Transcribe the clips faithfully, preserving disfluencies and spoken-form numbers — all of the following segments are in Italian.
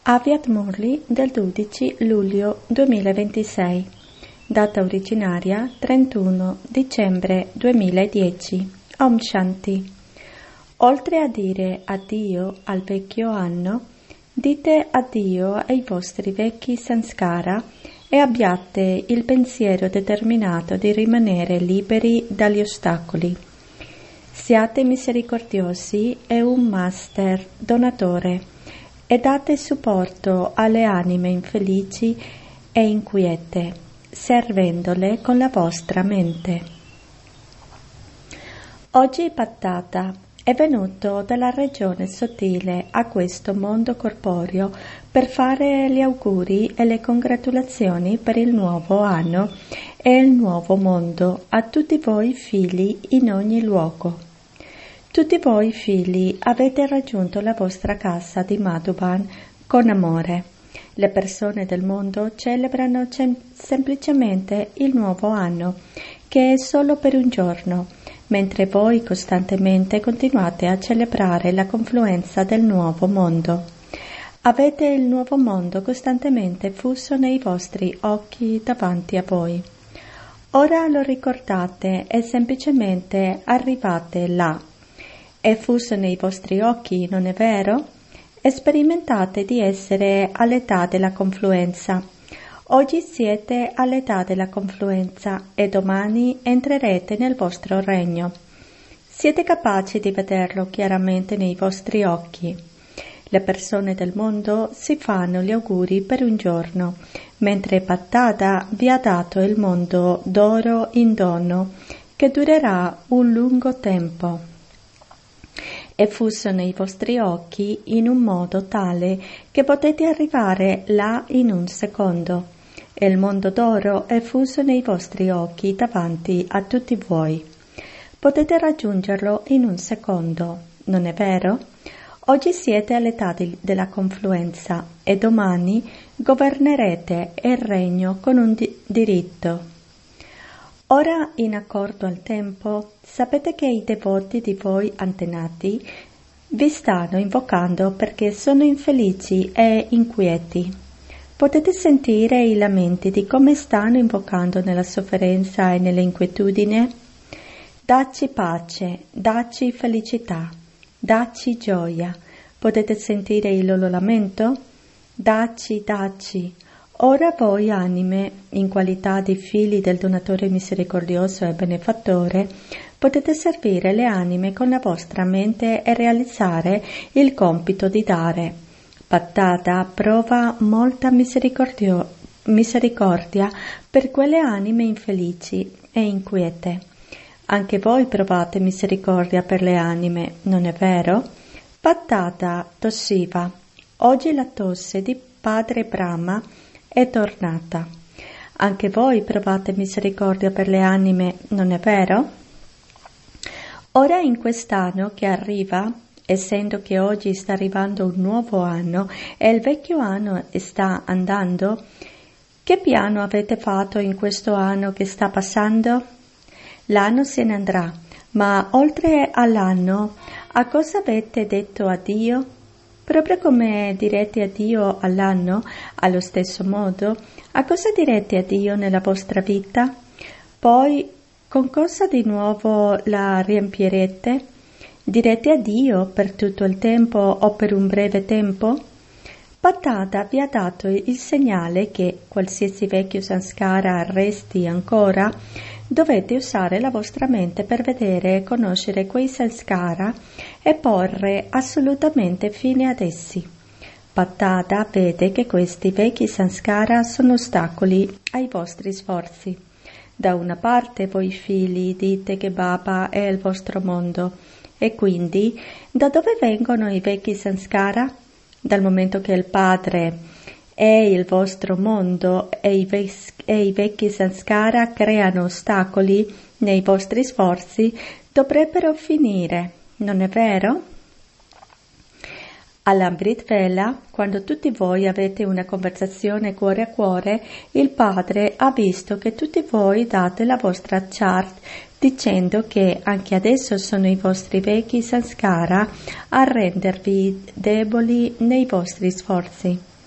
Aviat Murli del dodici luglio duemilaventisei, data originaria trentuno dicembre duemiladieci. Om Shanti. Oltre a dire addio al vecchio anno, dite addio ai vostri vecchi sanskara e abbiate il pensiero determinato di rimanere liberi dagli ostacoli. Siate misericordiosi e un master donatore e date supporto alle anime infelici e inquiete, servendole con la vostra mente. Oggi Pattata è venuto dalla regione sottile a questo mondo corporeo per fare gli auguri e le congratulazioni per il nuovo anno e il nuovo mondo a tutti voi figli in ogni luogo. Tutti voi figli avete raggiunto la vostra casa di Madhuban con amore. Le persone del mondo celebrano sem- semplicemente il nuovo anno, che è solo per un giorno, mentre voi costantemente continuate a celebrare la confluenza del nuovo mondo. Avete il nuovo mondo costantemente fuso nei vostri occhi davanti a voi. Ora lo ricordate e semplicemente arrivate là. È fuso nei vostri occhi, non è vero? Sperimentate di essere all'età della confluenza. Oggi siete all'età della confluenza e domani entrerete nel vostro regno. Siete capaci di vederlo chiaramente nei vostri occhi. Le persone del mondo si fanno gli auguri per un giorno, mentre Pattata vi ha dato il mondo d'oro in dono, che durerà un lungo tempo. È fuso nei vostri occhi in un modo tale che potete arrivare là in un secondo. E il mondo d'oro è fuso nei vostri occhi davanti a tutti voi. Potete raggiungerlo in un secondo, non è vero? Oggi siete all'età di, della confluenza e domani governerete il regno con un di- diritto. Ora, in accordo al tempo, sapete che i devoti di voi antenati vi stanno invocando perché sono infelici e inquieti. Potete sentire i lamenti di come stanno invocando nella sofferenza e nell'inquietudine? Dacci pace, dacci felicità, dacci gioia. Potete sentire il loro lamento? Dacci, dacci. Ora voi anime, in qualità di figli del donatore misericordioso e benefattore, potete servire le anime con la vostra mente e realizzare il compito di dare. Pattata prova molta misericordia per quelle anime infelici e inquiete. Anche voi provate misericordia per le anime, non è vero? Pattata tossiva. Oggi la tosse di Padre Brahma è tornata. Anche voi provate misericordia per le anime, non è vero? Ora in quest'anno che arriva, essendo che oggi sta arrivando un nuovo anno e il vecchio anno sta andando, che piano avete fatto in questo anno che sta passando? L'anno se ne andrà, ma oltre all'anno, a cosa avete detto addio? Proprio come direte addio all'anno, allo stesso modo, a cosa direte addio nella vostra vita? Poi, con cosa di nuovo la riempirete? Direte addio per tutto il tempo o per un breve tempo? Pattata vi ha dato il segnale che, qualsiasi vecchio sanskara resti ancora, dovete usare la vostra mente per vedere e conoscere quei sanskara e porre assolutamente fine ad essi. Pattata vede che questi vecchi sanskara sono ostacoli ai vostri sforzi. Da una parte voi figli dite che Baba è il vostro mondo, e quindi da dove vengono i vecchi sanskara? Dal momento che il Padre è il vostro mondo e i, ves- e i vecchi sanskara creano ostacoli nei vostri sforzi, dovrebbero finire, non è vero? All'Amrit Vela, quando tutti voi avete una conversazione cuore a cuore, il Padre ha visto che tutti voi date la vostra chart dicendo che anche adesso sono i vostri vecchi sanskara a rendervi deboli nei vostri sforzi.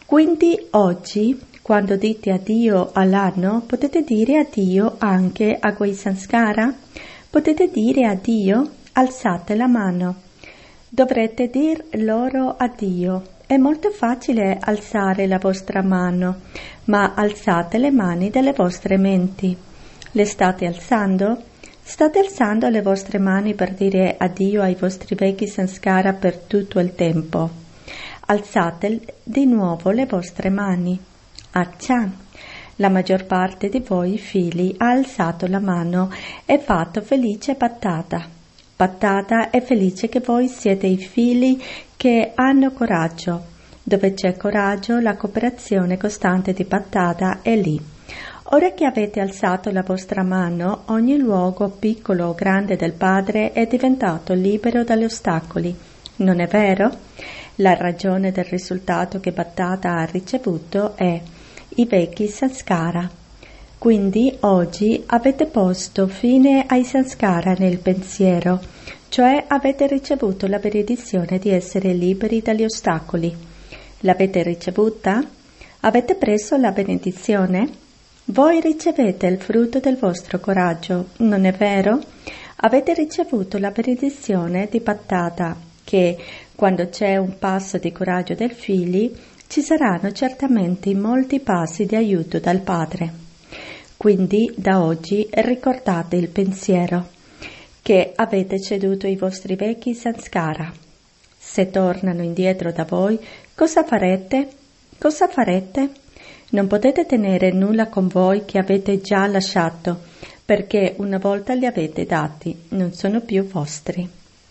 Quindi oggi, quando dite addio all'anno, potete dire addio anche a quei sanskara? Potete dire addio? Alzate la mano. Dovrete dir loro addio. È molto facile alzare la vostra mano, ma alzate le mani delle vostre menti. Le state alzando? State alzando le vostre mani per dire addio ai vostri vecchi sanskara per tutto il tempo. Alzate di nuovo le vostre mani. Accia! La maggior parte di voi figli ha alzato la mano e fatto felice Pattata. Pattata è felice che voi siete i figli che hanno coraggio. Dove c'è coraggio, la cooperazione costante di Pattata è lì. Ora che avete alzato la vostra mano, ogni luogo piccolo o grande del Padre è diventato libero dagli ostacoli. Non è vero? La ragione del risultato che Pattata ha ricevuto è i vecchi sanskara. Quindi oggi avete posto fine ai sanskara nel pensiero, cioè avete ricevuto la benedizione di essere liberi dagli ostacoli. L'avete ricevuta? Avete preso la benedizione? Voi ricevete il frutto del vostro coraggio, non è vero? Avete ricevuto la benedizione di Pattata, che quando c'è un passo di coraggio del figli, ci saranno certamente molti passi di aiuto dal Padre. Quindi da oggi ricordate il pensiero che avete ceduto i vostri vecchi sanskara. Se tornano indietro da voi, cosa farete? Cosa farete? Non potete tenere nulla con voi che avete già lasciato, perché una volta li avete dati, non sono più vostri.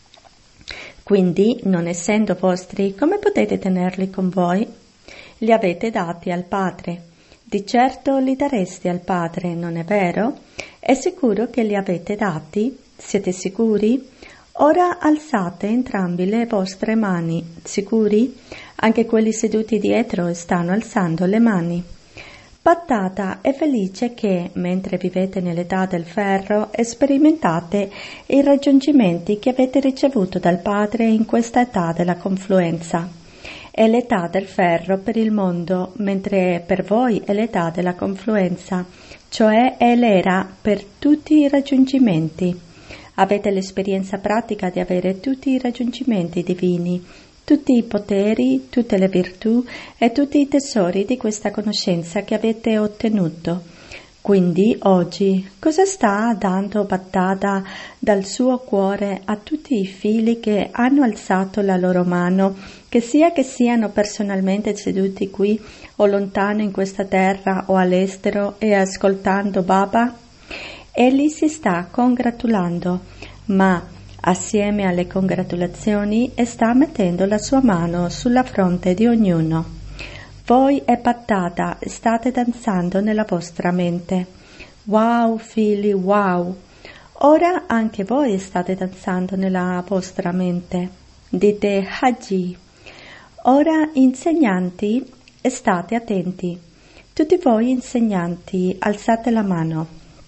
Quindi, non essendo vostri, come potete tenerli con voi? Li avete dati al Padre. Di certo li dareste al Padre, non è vero? È sicuro che li avete dati? Siete sicuri? Ora alzate entrambi le vostre mani. Sicuri? Anche quelli seduti dietro stanno alzando le mani. Pattata è felice che, mentre vivete nell'età del ferro, sperimentate i raggiungimenti che avete ricevuto dal Padre in questa età della confluenza. È l'età del ferro per il mondo, mentre per voi è l'età della confluenza, cioè è l'era per tutti i raggiungimenti. Avete l'esperienza pratica di avere tutti i raggiungimenti divini, tutti i poteri, tutte le virtù e tutti i tesori di questa conoscenza che avete ottenuto. Quindi oggi cosa sta dando Pattata dal suo cuore a tutti i figli che hanno alzato la loro mano, che sia che siano personalmente seduti qui o lontano in questa terra o all'estero e ascoltando Baba? Egli si sta congratulando, ma assieme alle congratulazioni sta mettendo la sua mano sulla fronte di ognuno. Voi e Pattata state danzando nella vostra mente. Wow, figli, wow! Ora anche voi state danzando nella vostra mente. Dite Haji. Ora, insegnanti, state attenti. Tutti voi insegnanti, alzate la mano.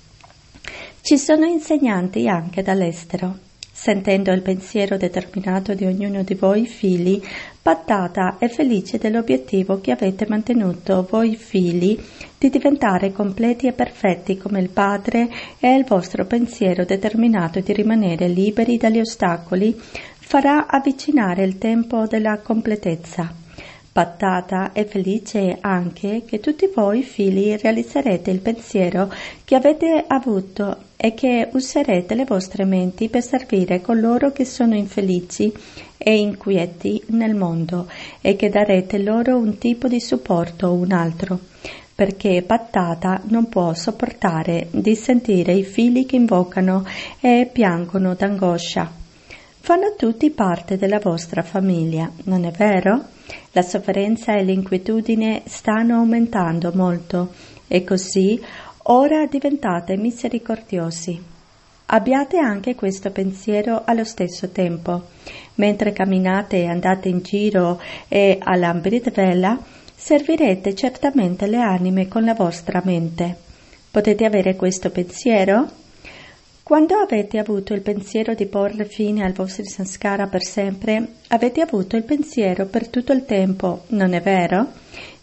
Ci sono insegnanti anche dall'estero. Sentendo il pensiero determinato di ognuno di voi figli, Pattata è felice dell'obiettivo che avete mantenuto voi figli di diventare completi e perfetti come il Padre, e il vostro pensiero determinato di rimanere liberi dagli ostacoli farà avvicinare il tempo della completezza. Pattata è felice anche che tutti voi figli realizzerete il pensiero che avete avuto e che userete le vostre menti per servire coloro che sono infelici e inquieti nel mondo, e che darete loro un tipo di supporto o un altro, perché Pattata non può sopportare di sentire i figli che invocano e piangono d'angoscia. Fanno tutti parte della vostra famiglia, non è vero? La sofferenza e l'inquietudine stanno aumentando molto, e così ora diventate misericordiosi. Abbiate anche questo pensiero allo stesso tempo. Mentre camminate e andate in giro e all'Amrit Vela, servirete certamente le anime con la vostra mente. Potete avere questo pensiero? Quando avete avuto il pensiero di porre fine ai vostri sanskara per sempre, avete avuto il pensiero per tutto il tempo, non è vero?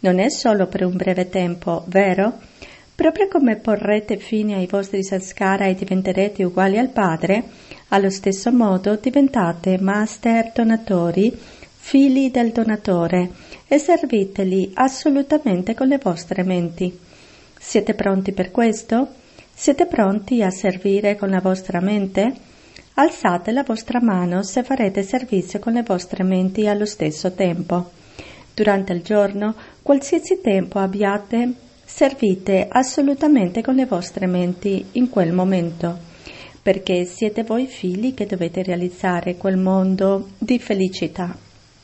non è solo per un breve tempo, vero? Proprio come porrete fine ai vostri sanskara e diventerete uguali al Padre, allo stesso modo diventate master donatori, figli del donatore, e serviteli assolutamente con le vostre menti. Siete pronti per questo? Siete pronti a servire con la vostra mente? Alzate la vostra mano se farete servizio con le vostre menti allo stesso tempo. Durante il giorno, qualsiasi tempo abbiate, servite assolutamente con le vostre menti in quel momento, perché siete voi figli che dovete realizzare quel mondo di felicità.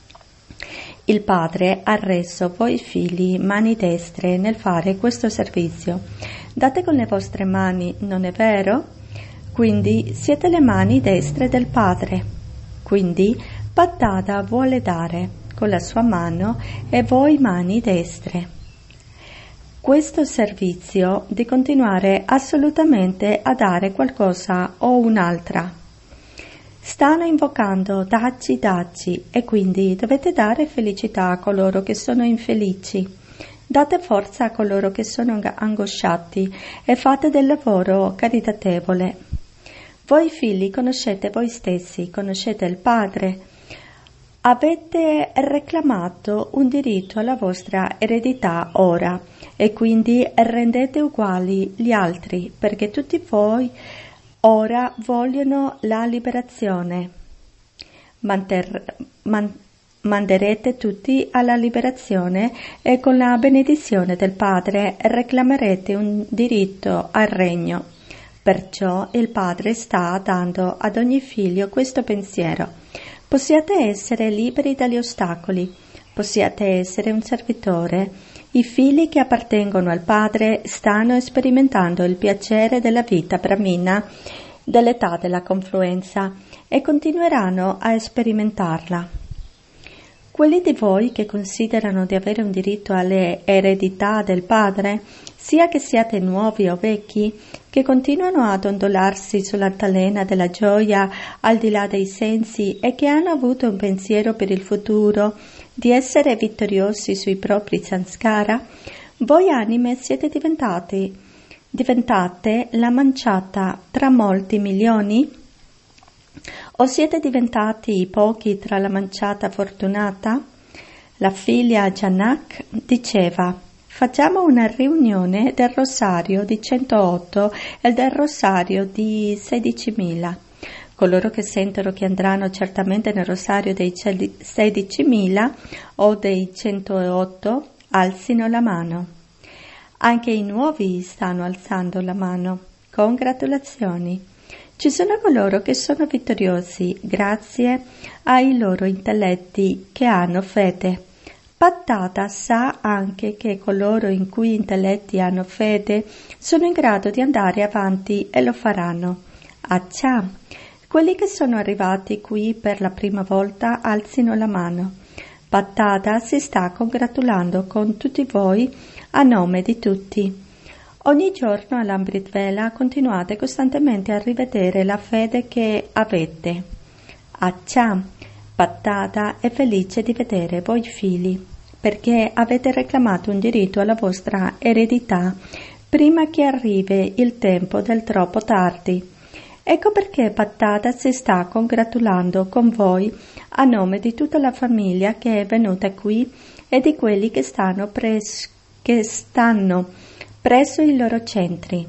Il Padre ha reso voi figli mani destre nel fare questo servizio. Date con le vostre mani, non è vero? Quindi siete le mani destre del Padre. Quindi Paddada vuole dare con la sua mano e voi mani destre. Questo servizio di continuare assolutamente a dare qualcosa o un'altra. Stanno invocando Dacci Dacci e quindi dovete dare felicità a coloro che sono infelici. Date forza a coloro che sono angosciati e fate del lavoro caritatevole. Voi figli conoscete voi stessi, conoscete il Padre. Avete reclamato un diritto alla vostra eredità ora e quindi rendete uguali gli altri, perché tutti voi ora vogliono la liberazione. Manter, man, manderete tutti alla liberazione e con la benedizione del Padre reclamerete un diritto al regno. Perciò il Padre sta dando ad ogni figlio questo pensiero. Possiate essere liberi dagli ostacoli, possiate essere un servitore. I figli che appartengono al Padre stanno sperimentando il piacere della vita brahmina dell'età della confluenza e continueranno a sperimentarla. Quelli di voi che considerano di avere un diritto alle eredità del Padre, sia che siate nuovi o vecchi, che continuano ad ondolarsi sull'altalena della gioia al di là dei sensi e che hanno avuto un pensiero per il futuro di essere vittoriosi sui propri sanskara, voi anime siete diventati, diventate la manciata tra molti milioni? O siete diventati i pochi tra la manciata fortunata? La figlia Janak diceva: facciamo una riunione del rosario di centootto e del rosario di sedicimila. Coloro che sentono che andranno certamente nel rosario dei sedicimila o dei centootto alzino la mano. Anche i nuovi stanno alzando la mano. Congratulazioni! Ci sono coloro che sono vittoriosi grazie ai loro intelletti che hanno fede. Paddada sa anche che coloro in cui intelletti hanno fede sono in grado di andare avanti e lo faranno. Accia, quelli che sono arrivati qui per la prima volta alzino la mano. Paddada si sta congratulando con tutti voi a nome di tutti. Ogni giorno all'Amrit Vela continuate costantemente a rivedere la fede che avete. Accia, Paddada è felice di vedere voi figli, perché avete reclamato un diritto alla vostra eredità prima che arrivi il tempo del troppo tardi. Ecco perché Paddada si sta congratulando con voi a nome di tutta la famiglia che è venuta qui e di quelli che stanno, pres- che stanno presso i loro centri.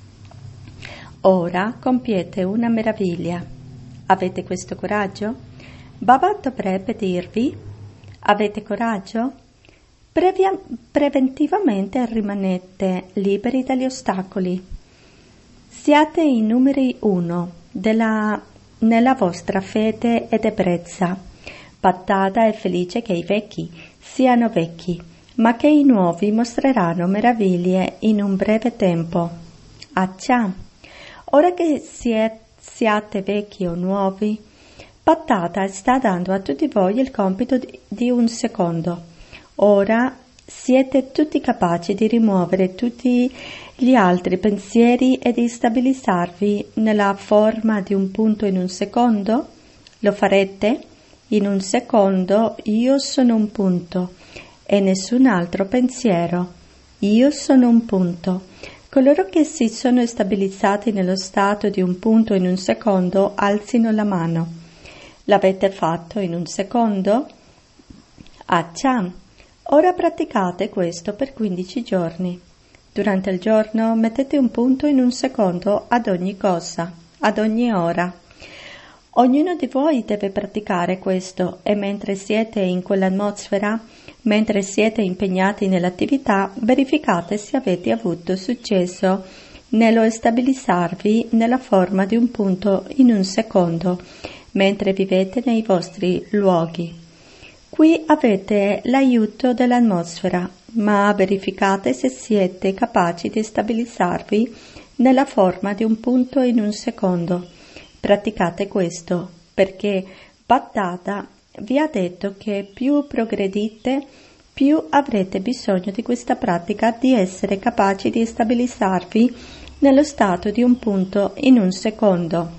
Ora compiete una meraviglia. Avete questo coraggio? Baba dovrebbe dirvi: avete coraggio? Previa- preventivamente rimanete liberi dagli ostacoli. Siate i numeri uno della, nella vostra fede ed ebbrezza. Paddada è felice che i vecchi siano vecchi, ma che i nuovi mostreranno meraviglie in un breve tempo. Accia, ora che siete, siate vecchi o nuovi, Paddada sta dando a tutti voi il compito di, di un secondo. Ora siete tutti capaci di rimuovere tutti gli altri pensieri e di stabilizzarvi nella forma di un punto in un secondo? Lo farete? In un secondo io sono un punto e nessun altro pensiero. Io sono un punto. Coloro che si sono stabilizzati nello stato di un punto in un secondo, alzino la mano. L'avete fatto in un secondo? Accia! Ora praticate questo per quindici giorni. Durante il giorno mettete un punto in un secondo ad ogni cosa, ad ogni ora. Ognuno di voi deve praticare questo e mentre siete in quell'atmosfera, mentre siete impegnati nell'attività, verificate se avete avuto successo nello stabilizzarvi nella forma di un punto in un secondo, mentre vivete nei vostri luoghi. Qui avete l'aiuto dell'atmosfera, ma verificate se siete capaci di stabilizzarvi nella forma di un punto in un secondo. Praticate questo, perché Bhattacharya vi ha detto che più progredite, più avrete bisogno di questa pratica di essere capaci di stabilizzarvi nello stato di un punto in un secondo.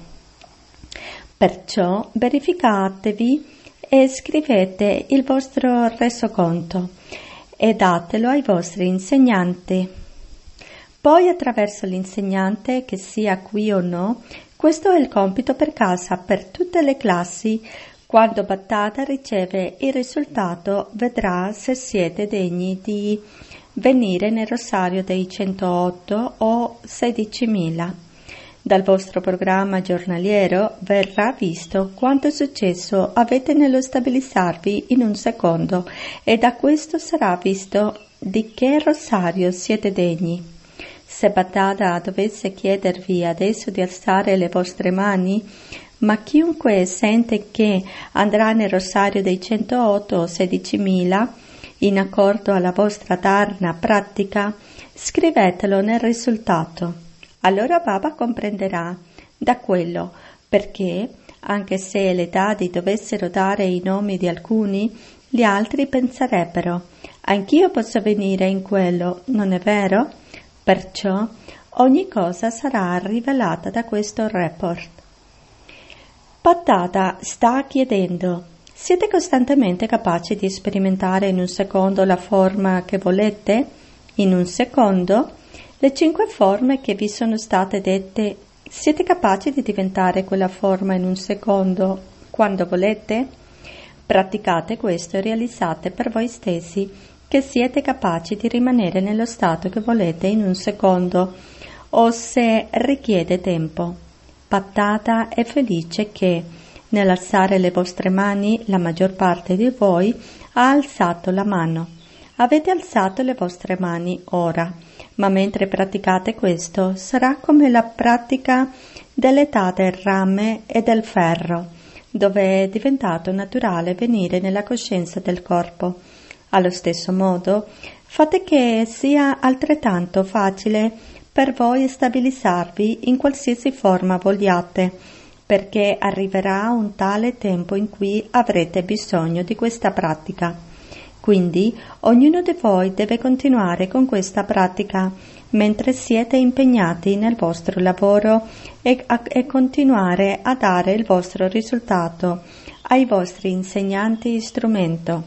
Perciò verificatevi e scrivete il vostro resoconto e datelo ai vostri insegnanti. Poi attraverso l'insegnante, che sia qui o no, questo è il compito per casa per tutte le classi. Quando Bhattacharya riceve il risultato, vedrà se siete degni di venire nel rosario dei centootto o sedicimila. Dal vostro programma giornaliero verrà visto quanto successo avete nello stabilizzarvi in un secondo e da questo sarà visto di che rosario siete degni. Se Bhattacharya dovesse chiedervi adesso di alzare le vostre mani, ma chiunque sente che andrà nel rosario dei centootto o sedicimila, in accordo alla vostra dharana pratica, scrivetelo nel risultato. Allora Baba comprenderà da quello, perché, anche se le dadi dovessero dare i nomi di alcuni, gli altri penserebbero, anch'io posso venire in quello, non è vero? Perciò ogni cosa sarà rivelata da questo report. Bhattacharya sta chiedendo, siete costantemente capaci di sperimentare in un secondo la forma che volete? In un secondo? Le cinque forme che vi sono state dette, siete capaci di diventare quella forma in un secondo quando volete? Praticate questo e realizzate per voi stessi che siete capaci di rimanere nello stato che volete in un secondo o se richiede tempo. Bhattacharya è felice che, nell'alzare le vostre mani, la maggior parte di voi ha alzato la mano. Avete alzato le vostre mani ora, ma mentre praticate questo sarà come la pratica dell'età del rame e del ferro, dove è diventato naturale venire nella coscienza del corpo. Allo stesso modo, fate che sia altrettanto facile per voi stabilizzarvi in qualsiasi forma vogliate, perché arriverà un tale tempo in cui avrete bisogno di questa pratica. Quindi ognuno di voi deve continuare con questa pratica mentre siete impegnati nel vostro lavoro e, a, e continuare a dare il vostro risultato ai vostri insegnanti strumento.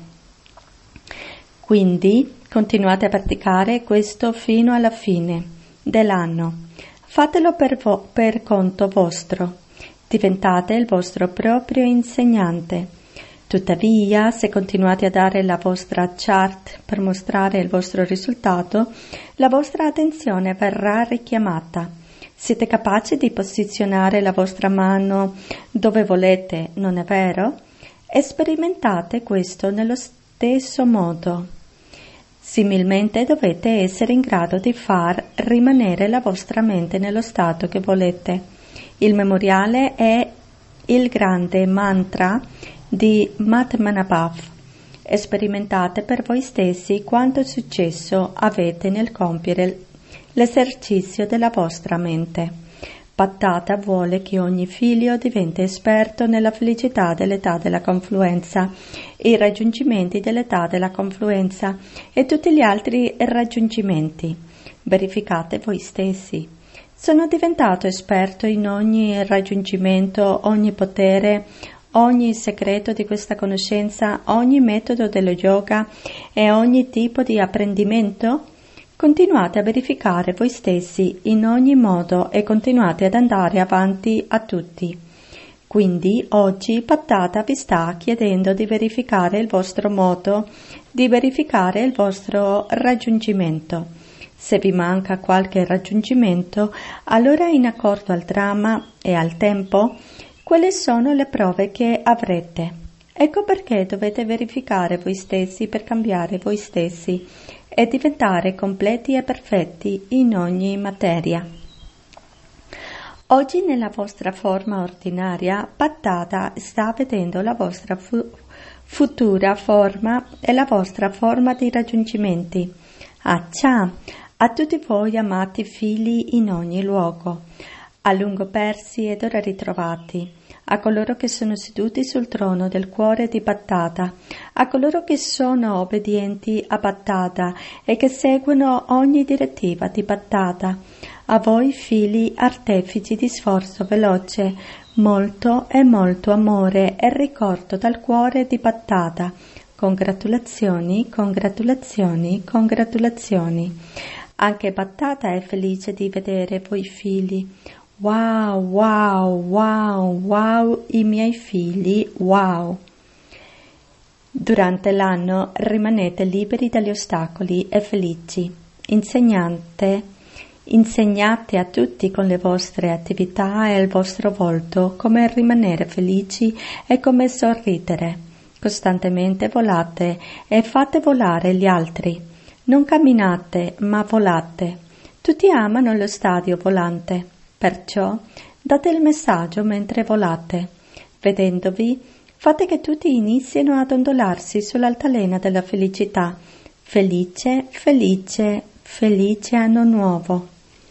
Quindi continuate a praticare questo fino alla fine dell'anno. Fatelo per, vo- per conto vostro. Diventate il vostro proprio insegnante. Tuttavia, se continuate a dare la vostra chart per mostrare il vostro risultato, la vostra attenzione verrà richiamata. Siete capaci di posizionare la vostra mano dove volete, non è vero? E sperimentate questo nello stesso modo. Similmente dovete essere in grado di far rimanere la vostra mente nello stato che volete. Il memoriale è il grande mantra di Matmanabhav. Sperimentate per voi stessi quanto successo avete nel compiere l'esercizio della vostra mente. Bhattacharya vuole che ogni figlio diventi esperto nella felicità dell'età della confluenza, i raggiungimenti dell'età della confluenza e tutti gli altri raggiungimenti. Verificate voi stessi. Sono diventato esperto in ogni raggiungimento, ogni potere, ogni segreto di questa conoscenza, ogni metodo dello yoga e ogni tipo di apprendimento? Continuate a verificare voi stessi in ogni modo e continuate ad andare avanti a tutti. Quindi oggi Pattata vi sta chiedendo di verificare il vostro modo, di verificare il vostro raggiungimento. Se vi manca qualche raggiungimento, allora in accordo al dramma e al tempo, quali sono le prove che avrete? Ecco perché dovete verificare voi stessi per cambiare voi stessi e diventare completi e perfetti in ogni materia. Oggi nella vostra forma ordinaria, Pattata sta vedendo la vostra fu- futura forma e la vostra forma di raggiungimenti. Accia, a tutti voi amati figli in ogni luogo, a lungo persi ed ora ritrovati, a coloro che sono seduti sul trono del cuore di Pattata, a coloro che sono obbedienti a Pattata e che seguono ogni direttiva di Pattata, a voi figli artefici di sforzo veloce, molto e molto amore e ricordo dal cuore di Pattata. Congratulazioni, congratulazioni, congratulazioni. Anche Pattata è felice di vedere voi figli. Wow, wow, wow, wow, i miei figli, wow. Durante l'anno rimanete liberi dagli ostacoli e felici. Insegnante, insegnate a tutti con le vostre attività e il vostro volto come rimanere felici e come sorridere. Costantemente volate e fate volare gli altri. Non camminate, ma volate. Tutti amano lo stadio volante. Perciò date il messaggio mentre volate. Vedendovi, fate che tutti inizino ad ondolarsi sull'altalena della felicità. Felice, felice, felice anno nuovo.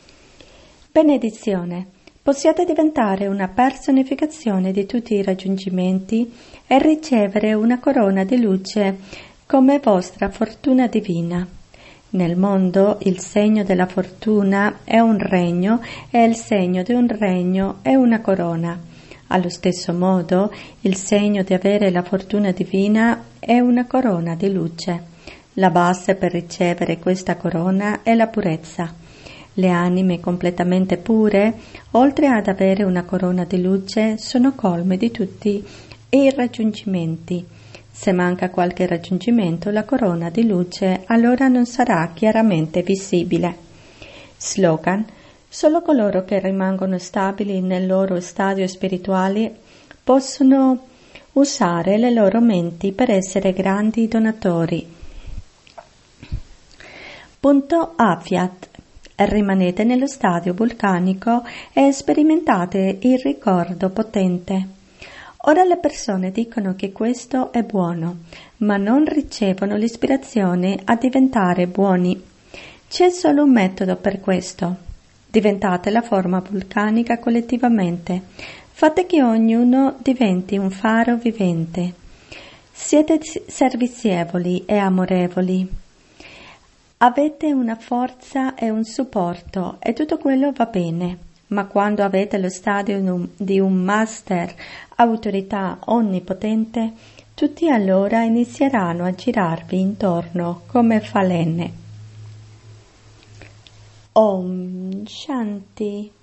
Benedizione. Possiate diventare una personificazione di tutti i raggiungimenti e ricevere una corona di luce come vostra fortuna divina. Nel mondo il segno della fortuna è un regno e il segno di un regno è una corona. Allo stesso modo il segno di avere la fortuna divina è una corona di luce. La base per ricevere questa corona è la purezza. Le anime completamente pure, oltre ad avere una corona di luce, sono colme di tutti i raggiungimenti. Se manca qualche raggiungimento, la corona di luce allora non sarà chiaramente visibile. Slogan: solo coloro che rimangono stabili nel loro stadio spirituale possono usare le loro menti per essere grandi donatori. Punto Afiat. Rimanete nello stadio vulcanico e sperimentate il ricordo potente. Ora le persone dicono che questo è buono, ma non ricevono l'ispirazione a diventare buoni. C'è solo un metodo per questo. Diventate la forma vulcanica collettivamente. Fate che ognuno diventi un faro vivente. Siete servizievoli e amorevoli. Avete una forza e un supporto e tutto quello va bene. Ma quando avete lo stadio di un master, autorità onnipotente, tutti allora inizieranno a girarvi intorno come falene. Om Shanti.